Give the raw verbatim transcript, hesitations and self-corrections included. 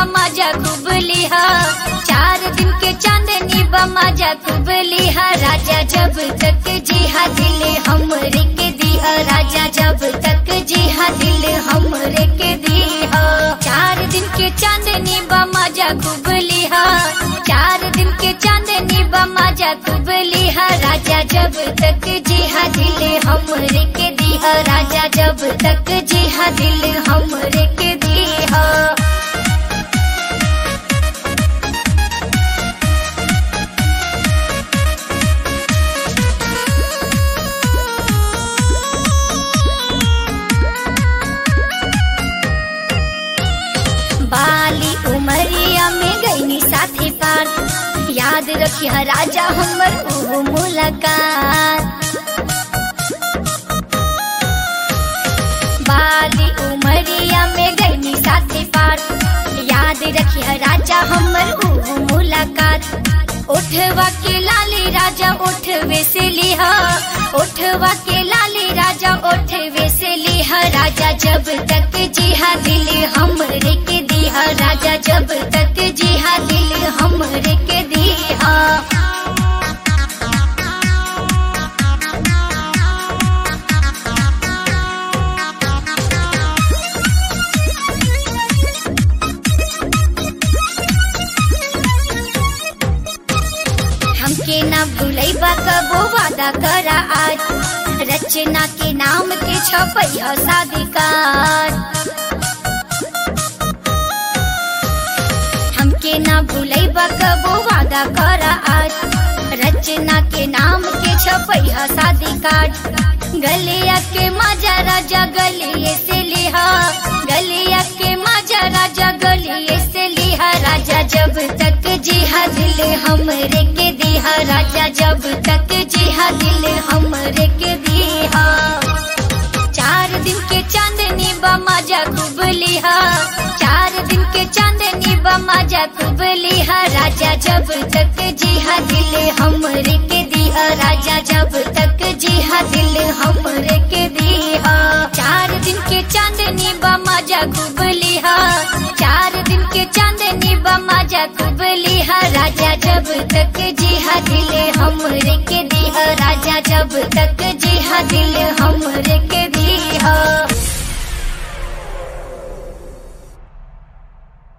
मजा खूब लिहा, चार दिन के चांदनी बा मजा खूब लिहा। राजा जब तक जिहा दिल हमरे के दिहा, राजा जब तक जिहा दिल हमरे के दिहा। चार दिन के चांदनी बा मजा खूब लिहा, चार दिन के चांदनी बा मजा खूब लिहा। राजा जब तक जिहा दिल हमरे के दिहा, राजा जब तक जिहा दिल हमरे के दिहा। बाली उमरिया में गईनी साथी पार, याद रखिया राजा हमर ओ मुलाकात। बाली उमरिया में गईनी साथी पार, याद रखिया राजा हमर ओ मुलाकात। उठवा के लाली राजा उठवे से लिहा, उठवा के लाली राजा उठवे से लिहा। राजा जब तक जिहा दिल हमरे के दिहा, राजा जब तक जिहा दिल हमरे के दिहा। हमके ना भूलैबा कबो वादा करा आज, रचना के नाम के छपैया शादी कार्ड। हमके ना भूलैबा कबो वादा करा आज, रचना के नाम के छपैया शादी कार्ड। गलिया के मजा राजा गलिए से लिहा, गलिया के मजा राजा गलिए से लिहा। राजा जब तक जिहा दिल हमरे के दिहा, राजा जब तक जिहा दिल हमरे के दिहा। चार दिन के चांदनी बा मजा खूब लिहा, चार दिन के चांदनी बा मजा खूब लिहा। राजा जब तक जिहा दिल हमरे के दिहा, राजा जब तक जिहा दिल हमरे के दिहा। चार दिन के चांदनी बा मजा खूब लिहा, चार दिन के चांदनी बा मजा खूब लिहा। राजा जब तक जिहा दिल हमरे के दिहा, राजा जब तक जिहा दिल हमरे के दिहा।